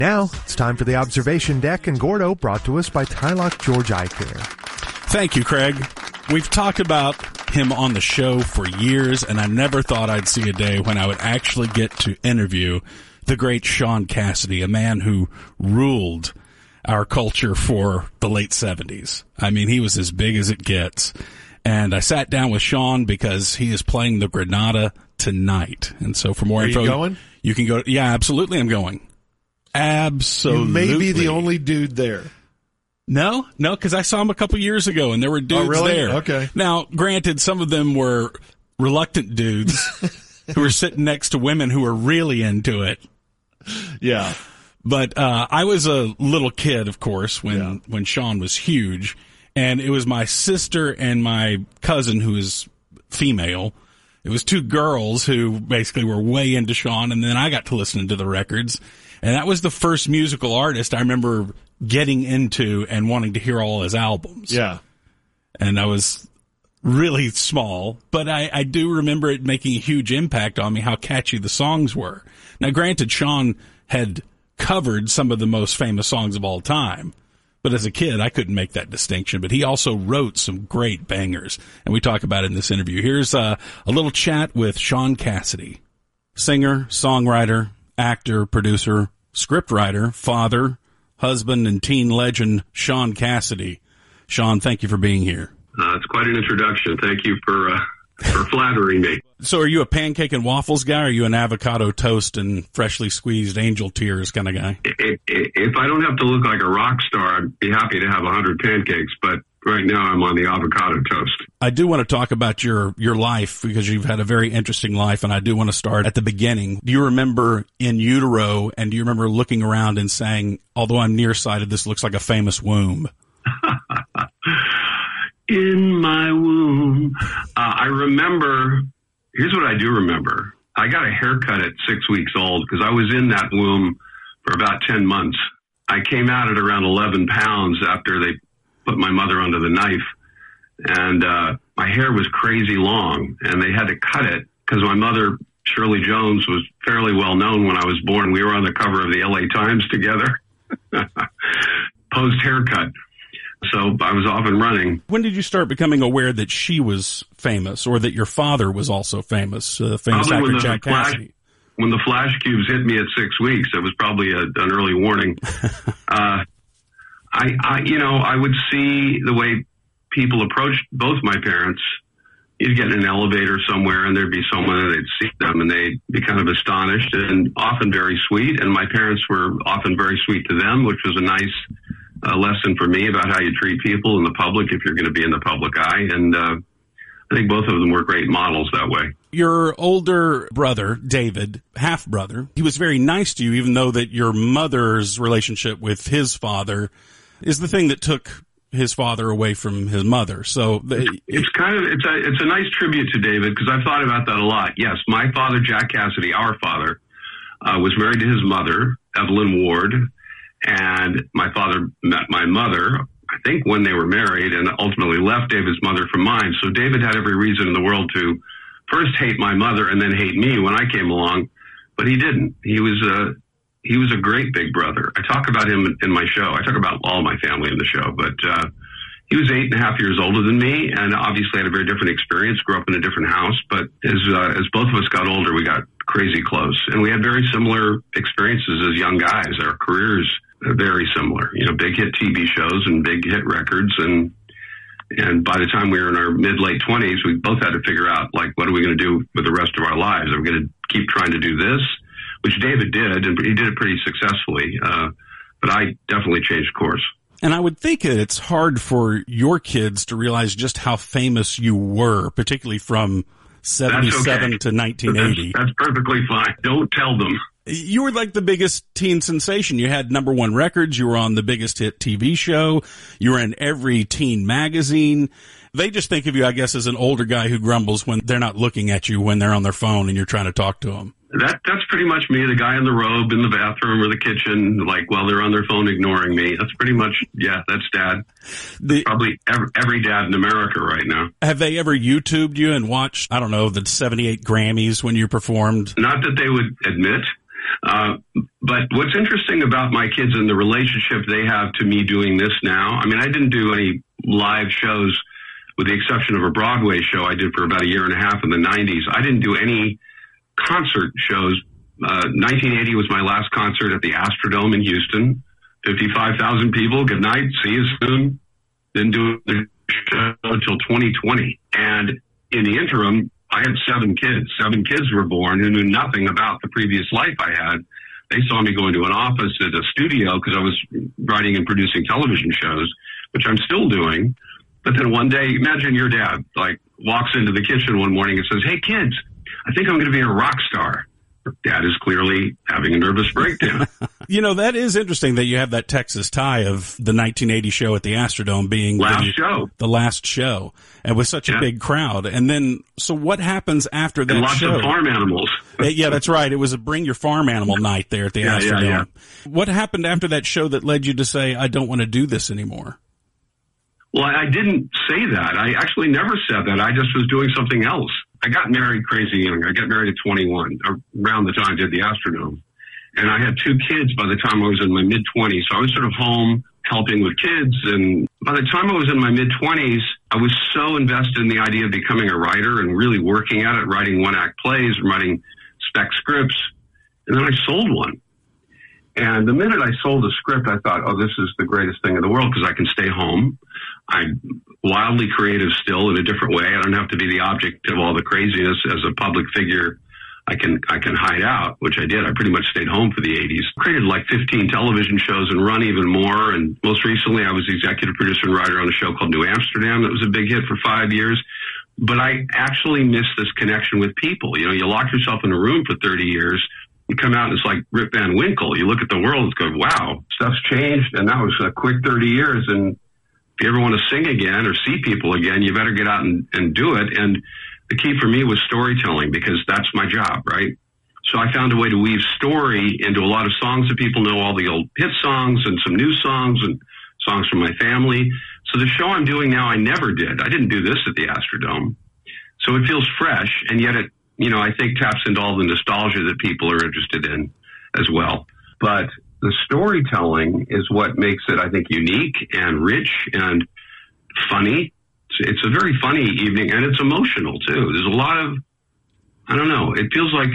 Now, it's time for the Observation Deck and Gordo, brought to us by Tylock George Eye Care. Thank you, Craig. We've talked about him on the show for years, and I never thought I'd see a day when I would actually get to interview the great Shaun Cassidy, a man who ruled our culture for the late 70s. I mean, he was as big as it gets. And I sat down with Shaun because he is playing the Granada tonight. And so for more info, you going? You can go. Yeah, absolutely, I'm going. Absolutely. You may be the only dude there. No, because I saw him a couple years ago, and there were dudes there. Okay. Now, granted, some of them were reluctant dudes who were sitting next to women who were really into it. Yeah. But I was a little kid, of course, when Shaun was huge, and it was my sister and my cousin who is female. It was two girls who basically were way into Shaun, and then I got to listen to the records. And that was the first musical artist I remember getting into and wanting to hear all his albums. Yeah. And I was really small, but I do remember it making a huge impact on me, how catchy the songs were. Now, granted, Shaun had covered some of the most famous songs of all time, but as a kid, I couldn't make that distinction. But he also wrote some great bangers, and we talk about it in this interview. Here's a little chat with Shaun Cassidy, singer, songwriter, actor, producer, scriptwriter, father, husband, and teen legend Shaun Cassidy. Shaun, thank you for being here. It's quite an introduction. Thank you for flattering me. So are you a pancake and waffles guy, or are you an avocado toast and freshly squeezed angel tears kind of guy? If I don't have to look like a rock star, I'd be happy to have 100 pancakes, but right now I'm on the avocado toast. I do want to talk about your life, because you've had a very interesting life, and I do want to start at the beginning. Do you remember in utero, and do you remember looking around and saying, although I'm nearsighted, this looks like a famous womb? In my womb. I remember, here's what I do remember. I got a haircut at 6 weeks old because I was in that womb for about 10 months. I came out at around 11 pounds after they put my mother under the knife. And my hair was crazy long, and they had to cut it because my mother, Shirley Jones, was fairly well known when I was born. We were on the cover of the LA Times together. Post haircut. So I was off and running. When did you start becoming aware that she was famous, or that your father was also famous, famous actor Jack Cassidy? When the flash cubes hit me at 6 weeks, it was probably an early warning. I would see the way people approached both my parents. You'd get in an elevator somewhere, and there'd be someone, and they'd see them, and they'd be kind of astonished and often very sweet. And my parents were often very sweet to them, which was a nice lesson for me about how you treat people in the public if you're going to be in the public eye. And I think both of them were great models that way. Your older brother, David, half-brother, he was very nice to you, even though that your mother's relationship with his father is the thing that took his father away from his mother. So it's a nice tribute to David, because I've thought about that a lot. Yes, my father, Jack Cassidy, our father, was married to his mother, Evelyn Ward, and my father met my mother, I think, when they were married, and ultimately left David's mother for mine. So David had every reason in the world to first hate my mother and then hate me when I came along, but he didn't. He was a great big brother. I talk about him in my show. I talk about all my family in the show, but he was 8.5 years older than me, and obviously had a very different experience, grew up in a different house. But as both of us got older, we got crazy close, and we had very similar experiences as young guys. Our careers are very similar, big hit TV shows and big hit records. And by the time we were in our mid-late 20s, we both had to figure out, what are we going to do with the rest of our lives? Are we going to keep trying to do this? Which David did, and he did it pretty successfully. But I definitely changed course. And I would think it's hard for your kids to realize just how famous you were, particularly from 77 to 1980. That's perfectly fine. Don't tell them. You were like the biggest teen sensation. You had #1 records. You were on the biggest hit TV show. You were in every teen magazine. They just think of you, I guess, as an older guy who grumbles when they're not looking at you when they're on their phone and you're trying to talk to them. That's pretty much me, the guy in the robe in the bathroom or the kitchen, like while they're on their phone ignoring me. That's pretty much, yeah, that's Dad. Probably every dad in America right now. Have they ever YouTubed you and watched, I don't know, the 78 Grammys when you performed? Not that they would admit. But what's interesting about my kids and the relationship they have to me doing this now, I mean, I didn't do any live shows with the exception of a Broadway show I did for about a year and a half in the 90s. I didn't do any concert shows. 1980 was my last concert at the Astrodome in Houston. 55,000 people. Good night. See you soon. Didn't do the show until 2020. And in the interim, I had 7 kids. 7 kids were born who knew nothing about the previous life I had. They saw me go into an office at a studio because I was writing and producing television shows, which I'm still doing. But then one day, imagine your dad, like, walks into the kitchen one morning and says, "Hey, kids, I think I'm going to be a rock star." Dad is clearly having a nervous breakdown. You know, that is interesting that you have that Texas tie of the 1980 show at the Astrodome being the last show, and with such a big crowd. And then, so what happens after that lots show? Lots of farm animals. Yeah, that's right. It was a bring your farm animal night there at the Astrodome. Yeah. What happened after that show that led you to say, I don't want to do this anymore? Well, I didn't say that. I actually never said that. I just was doing something else. I got married crazy young. I got married at 21, around the time I did the Astrodome. And I had 2 kids by the time I was in my mid-20s. So I was sort of home helping with kids. And by the time I was in my mid-20s, I was so invested in the idea of becoming a writer and really working at it, writing one-act plays, writing spec scripts. And then I sold one. And the minute I sold a script, I thought, oh, this is the greatest thing in the world because I can stay home. I'm wildly creative still in a different way. I don't have to be the object of all the craziness as a public figure. I can hide out, which I did. I pretty much stayed home for the 80s. Created like 15 television shows and run even more. And most recently, I was the executive producer and writer on a show called New Amsterdam. That was a big hit for 5 years. But I actually miss this connection with people. You know, you lock yourself in a room for 30 years. You come out and it's like Rip Van Winkle. You look at the world and go, wow, stuff's changed. And that was a quick 30 years. And if you ever want to sing again or see people again, you better get out and do it. And the key for me was storytelling because that's my job, right? So I found a way to weave story into a lot of songs that people know, all the old hit songs and some new songs and songs from my family. So the show I'm doing now, I never did. I didn't do this at the Astrodome. So it feels fresh, and yet it, you know, I think taps into all the nostalgia that people are interested in as well. But the storytelling is what makes it, I think, unique and rich and funny. It's a very funny evening, and it's emotional too. There's a lot of, I don't know. It feels like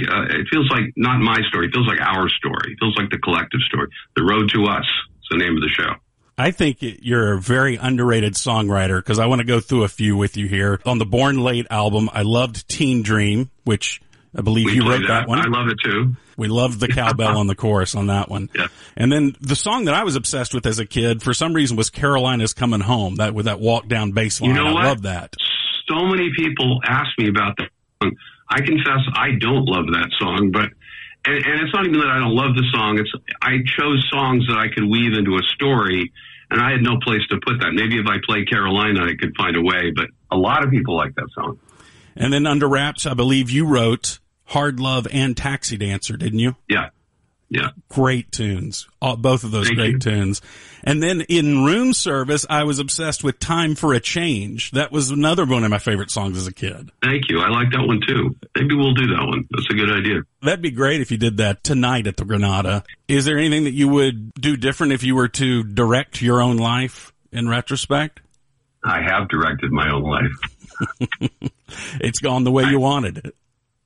not my story. It feels like our story. It feels like the collective story. The Road to Us is the name of the show. I think you're a very underrated songwriter because I want to go through a few with you here. On the Born Late album, I loved Teen Dream, which I believe you wrote that one. I love it too. We loved the cowbell on the chorus on that one. Yeah. And then the song that I was obsessed with as a kid, for some reason, was Carolina's Coming Home, that with that walk down bass line. You know what? I love that. So many people ask me about that song. I confess I don't love that song, but and it's not even that I don't love the song. It's I chose songs that I could weave into a story, and I had no place to put that. Maybe if I played Carolina, I could find a way, but a lot of people like that song. And then Under Wraps, I believe you wrote Hard Love and Taxi Dancer, didn't you? Yeah. Yeah. Great tunes. Both of those great tunes. And then in Room Service, I was obsessed with Time for a Change. That was another one of my favorite songs as a kid. Thank you. I like that one too. Maybe we'll do that one. That's a good idea. That'd be great if you did that tonight at the Granada. Is there anything that you would do different if you were to direct your own life in retrospect? I have directed my own life. It's gone the way you wanted it.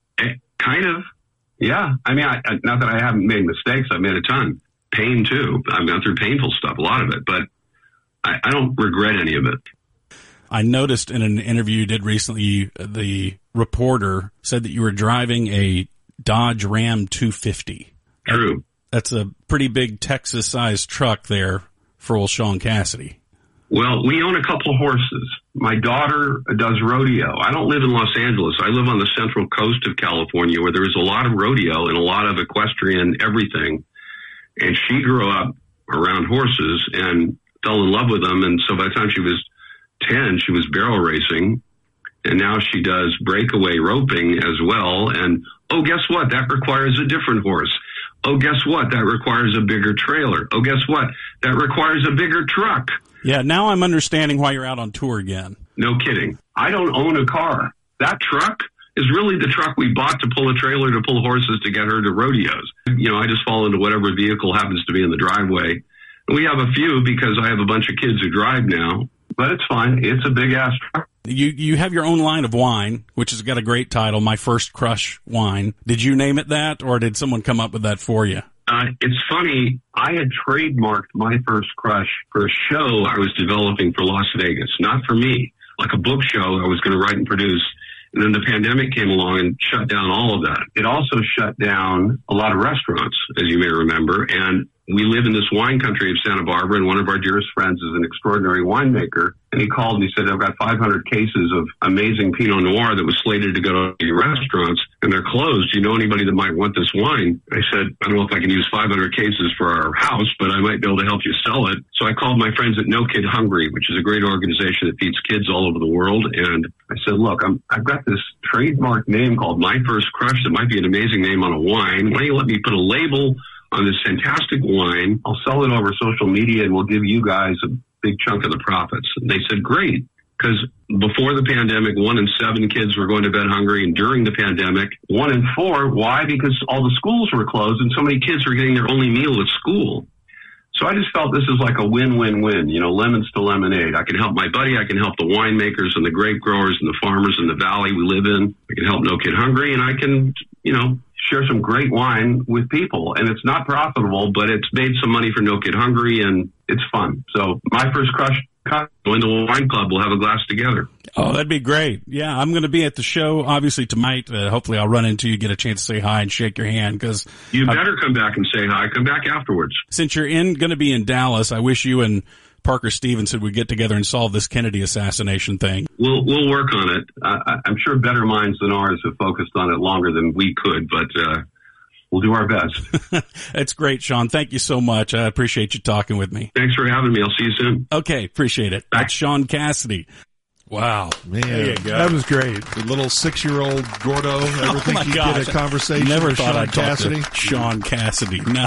Kind of. Yeah. I mean, not that I haven't made mistakes. I've made a ton. Pain, too. I've gone through painful stuff, a lot of it, but I don't regret any of it. I noticed in an interview you did recently, the reporter said that you were driving a Dodge Ram 250. True. That's a pretty big Texas-sized truck there for old Sean Cassidy. Well, we own a couple horses. My daughter does rodeo. I don't live in Los Angeles. I live on the central coast of California where there is a lot of rodeo and a lot of equestrian everything. And she grew up around horses and fell in love with them. And so by the time she was 10, she was barrel racing, and now she does breakaway roping as well. And, oh, guess what? That requires a different horse. Oh, guess what? That requires a bigger trailer. Oh, guess what? That requires a bigger truck. Yeah, now I'm understanding why you're out on tour again. No kidding. I don't own a car. That truck is really the truck we bought to pull a trailer to pull horses to get her to rodeos. I just fall into whatever vehicle happens to be in the driveway. And we have a few because I have a bunch of kids who drive now, but it's fine. It's a big ass truck. You have your own line of wine, which has got a great title, My First Crush Wine. Did you name it that, or did someone come up with that for you? It's funny. I had trademarked My First Crush for a show I was developing for Las Vegas, not for me, like a book show I was going to write and produce. And then the pandemic came along and shut down all of that. It also shut down a lot of restaurants, as you may remember. And we live in this wine country of Santa Barbara, and one of our dearest friends is an extraordinary winemaker. And he called and he said, I've got 500 cases of amazing Pinot Noir that was slated to go to your restaurants, and they're closed. Do you know anybody that might want this wine? I said, I don't know if I can use 500 cases for our house, but I might be able to help you sell it. So I called my friends at No Kid Hungry, which is a great organization that feeds kids all over the world. And I said, look, I've got this trademark name called My First Crush that might be an amazing name on a wine. Why don't you let me put a label on this fantastic wine? I'll sell it over social media, and we'll give you guys a big chunk of the profits. And they said, great. Because before the pandemic, 1 in 7 kids were going to bed hungry. And during the pandemic, 1 in 4. Why? Because all the schools were closed and so many kids were getting their only meal at school. So I just felt this is like a win-win-win, lemons to lemonade. I can help my buddy. I can help the winemakers and the grape growers and the farmers in the valley we live in. I can help No Kid Hungry, and I can, share some great wine with people. And it's not profitable, but it's made some money for No Kid Hungry, and it's fun. So My First Crush, join the wine club. We'll have a glass together. Oh, that'd be great. Yeah, I'm going to be at the show, obviously, tonight. Hopefully I'll run into you, get a chance to say hi and shake your hand. Because you better come back and say hi. Come back afterwards. Since you're going to be in Dallas, I wish you and Parker Stevenson would get together and solve this Kennedy assassination thing. We'll work on it. I'm sure better minds than ours have focused on it longer than we could, but we'll do our best. That's great, Sean. Thank you so much. I appreciate you talking with me. Thanks for having me. I'll see you soon. Okay, appreciate it. That's Sean Cassidy. Wow. Man, there you go. That was great. The little 6-year-old Gordo. Ever think you'd get a conversation Never with thought Sean I'd Cassidy? talk to Sean Cassidy. No.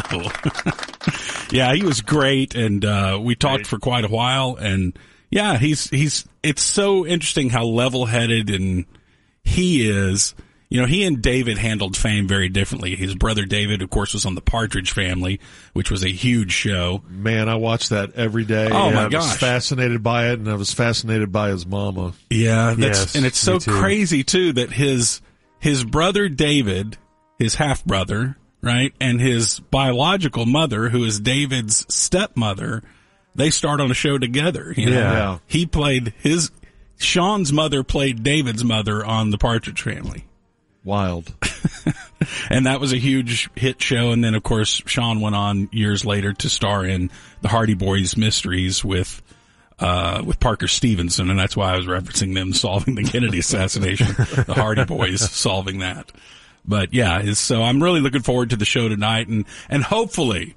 Yeah, he was great, and we talked for quite a while, and yeah, it's so interesting how level-headed and he is. He and David handled fame very differently. His brother David, of course, was on the Partridge Family, which was a huge show. Man, I watched that every day. Oh, my I gosh. was fascinated by it, and I was fascinated by his mama. Yeah, Yes, and it's so me too. crazy, too, that his brother David, his half-brother, right, and his biological mother, who is David's stepmother, they start on a show together. Yeah. He played Sean's mother played David's mother on the Partridge Family. Wild. And that was a huge hit show. And then, of course, Sean went on years later to star in the Hardy Boys Mysteries with Parker Stevenson. And that's why I was referencing them solving the Kennedy assassination, the Hardy Boys solving that. But yeah, so I'm really looking forward to the show tonight, and hopefully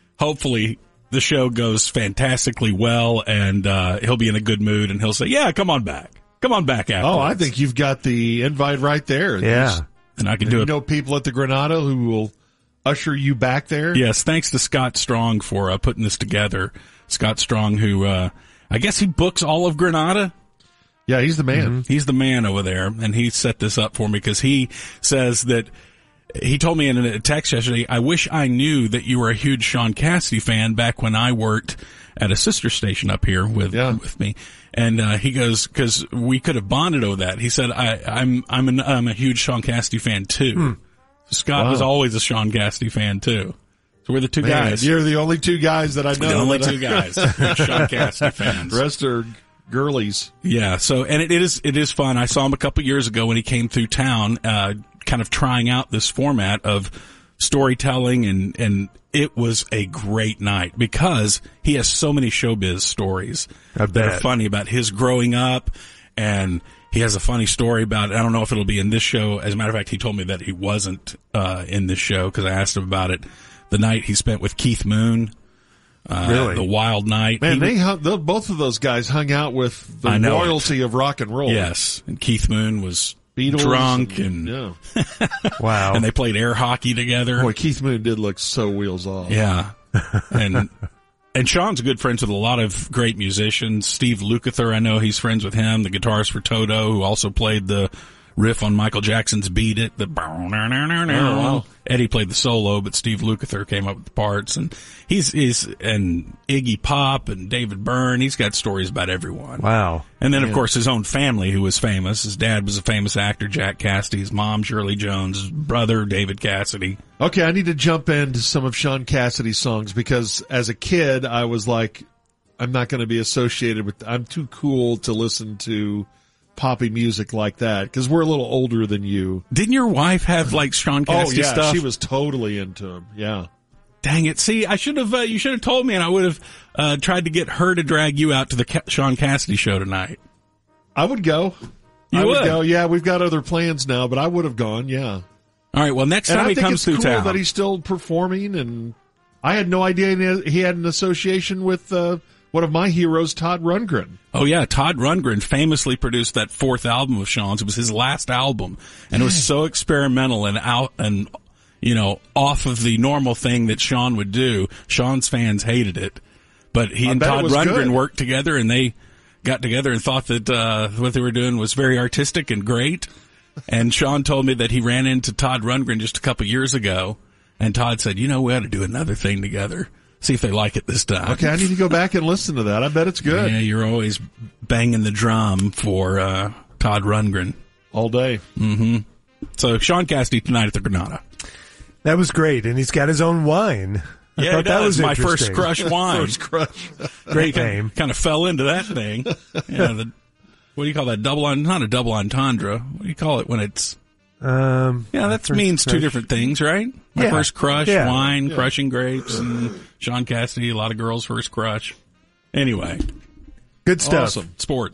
the show goes fantastically well, and he'll be in a good mood, and he'll say, yeah, come on back afterwards. Oh, I think you've got the invite right there. Yeah. And I can do it. People at the Granada who will usher you back there. Yes, thanks to Scott Strong for putting this together. Scott Strong, who I guess he books all of Granada. Yeah, he's the man. Mm-hmm. He's the man over there, and he set this up for me because he says that he told me in a text yesterday, I wish I knew that you were a huge Sean Cassidy fan back when I worked at a sister station up here with me. And he goes, because we could have bonded over that. He said, I'm a huge Sean Cassidy fan too. Scott was always a Sean Cassidy fan too. So we're the two guys. You're the only two guys that I know. The only two guys, Sean Cassidy fans. The rest are girlies. Yeah. So, and it is fun. I saw him a couple years ago when he came through town, kind of trying out this format of storytelling, and it was a great night because he has so many showbiz stories that are funny about his growing up, and he has a funny story about it. I don't know if it'll be in this show. As a matter of fact, he told me that he wasn't in this show because I asked him about it. The night he spent with Keith Moon Really? The Wild Night. Man, both of those guys hung out with the royalty of rock and roll. Yes. And Keith Moon was Beatles drunk yeah. Wow. And they played air hockey together. Boy, Keith Moon did look so wheels off. Yeah. And Sean's good friends with a lot of great musicians. Steve Lukather, I know he's friends with him, the guitarist for Toto, who also played the riff on Michael Jackson's Beat It. Wow. Eddie played the solo, but Steve Lukather came up with the parts. And he's and Iggy Pop and David Byrne. He's got stories about everyone. Wow. And then, of course, his own family, who was famous. His dad was a famous actor, Jack Cassidy. His mom, Shirley Jones. His brother, David Cassidy. Okay, I need to jump into some of Sean Cassidy's songs because as a kid, I was like, I'm not going to be associated with, I'm too cool to listen to poppy music like that because we're a little older than you. Didn't your wife have like Sean Cassidy stuff? She was totally into him. Yeah. Dang it. See, I should have, you should have told me and I would have, tried to get her to drag you out to the Sean Cassidy show tonight. I would go. You would go. Yeah, we've got other plans now, but I would have gone. Yeah. All right. Well, next time he comes through town. I think it's cool that he's still performing and I had no idea he had an association with, one of my heroes, Todd Rundgren. Oh yeah, Todd Rundgren famously produced that fourth album of Sean's. It was his last album, and it was so experimental and off of the normal thing that Sean would do. Sean's fans hated it, but he and Todd Rundgren worked together, and they got together and thought that what they were doing was very artistic and great. And Sean told me that he ran into Todd Rundgren just a couple years ago, and Todd said, we ought to do another thing together. See if they like it this time. Okay, I need to go back and listen to that. I bet it's good. Yeah, you're always banging the drum for Todd Rundgren. All day. Mm-hmm. So Sean Cassidy tonight at the Granada. That was great, and he's got his own wine. I thought that was my first crush wine. First crush. Great name. Kind of fell into that thing. Yeah, what do you call that? Not a double entendre. What do you call it when it's... that means two different things, right? My first crush, wine, crushing grapes, and Sean Cassidy, a lot of girls' first crush. Anyway. Good stuff. Awesome. Sports.